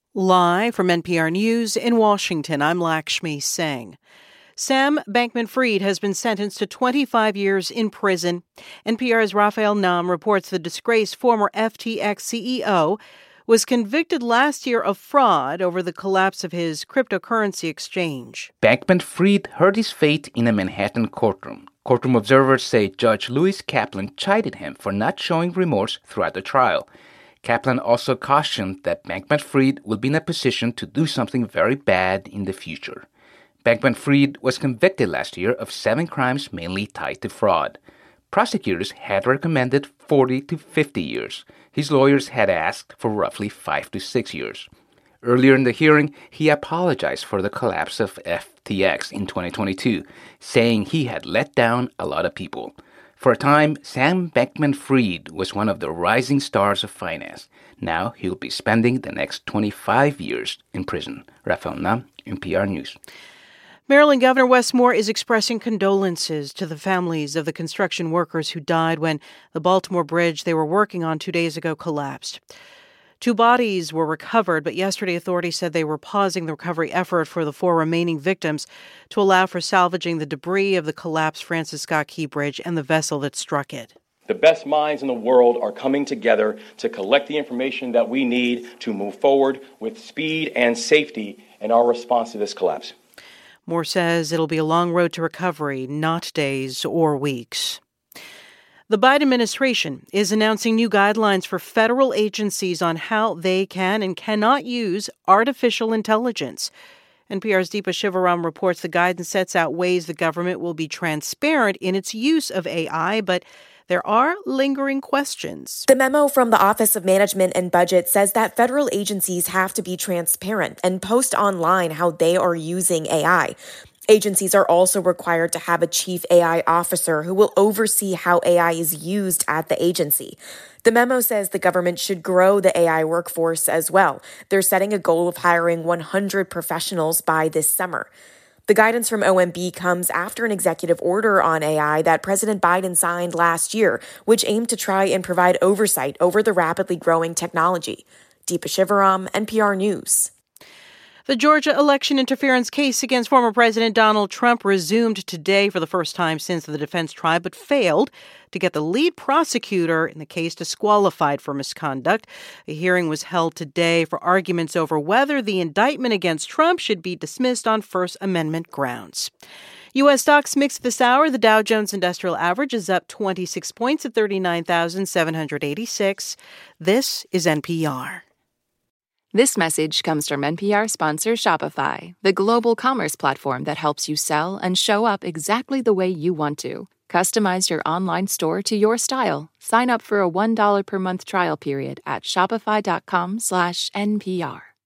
Live from NPR News in Washington, I'm Lakshmi Singh. Sam Bankman-Fried has been sentenced to 25 years in prison. NPR's Raphael Nam reports the disgraced former FTX CEO was convicted last year of fraud over the collapse of his cryptocurrency exchange. Bankman-Fried heard his fate in a Manhattan courtroom. Courtroom observers say Judge Lewis Kaplan chided him for not showing remorse throughout the trial. Kaplan also cautioned that Bankman-Fried will be in a position to do something very bad in the future. Bankman-Fried was convicted last year of 7 crimes mainly tied to fraud. Prosecutors had recommended 40 to 50 years. His lawyers had asked for roughly 5 to 6 years. Earlier in the hearing, he apologized for the collapse of FTX in 2022, saying he had let down a lot of people. For a time, Sam Bankman-Fried was one of the rising stars of finance. Now he'll be spending the next 25 years in prison. Raphael Nam, NPR News. Maryland Governor Wes Moore is expressing condolences to the families of the construction workers who died when the Baltimore bridge they were working on 2 days ago collapsed. 2 bodies were recovered, but yesterday authorities said they were pausing the recovery effort for the 4 remaining victims to allow for salvaging the debris of the collapsed Francis Scott Key Bridge and the vessel that struck it. The best minds in the world are coming together to collect the information that we need to move forward with speed and safety in our response to this collapse. Moore says it'll be a long road to recovery, not days or weeks. The Biden administration is announcing new guidelines for federal agencies on how they can and cannot use artificial intelligence. NPR's Deepa Shivaram reports the guidance sets out ways the government will be transparent in its use of AI, but there are lingering questions. The memo from the Office of Management and Budget says that federal agencies have to be transparent and post online how they are using AI. Agencies are also required to have a chief AI officer who will oversee how AI is used at the agency. The memo says the government should grow the AI workforce as well. They're setting a goal of hiring 100 professionals by this summer. The guidance from OMB comes after an executive order on AI that President Biden signed last year, which aimed to try and provide oversight over the rapidly growing technology. Deepa Shivaram, NPR News. The Georgia election interference case against former President Donald Trump resumed today for the first time since the defense tried, but failed to get the lead prosecutor in the case disqualified for misconduct. A hearing was held today for arguments over whether the indictment against Trump should be dismissed on First Amendment grounds. U.S. stocks mixed this hour. The Dow Jones Industrial Average is up 26 points at 39,786. This is NPR. This message comes from NPR sponsor Shopify, the global commerce platform that helps you sell and show up exactly the way you want to. Customize your online store to your style. Sign up for a $1 per month trial period at shopify.com/NPR.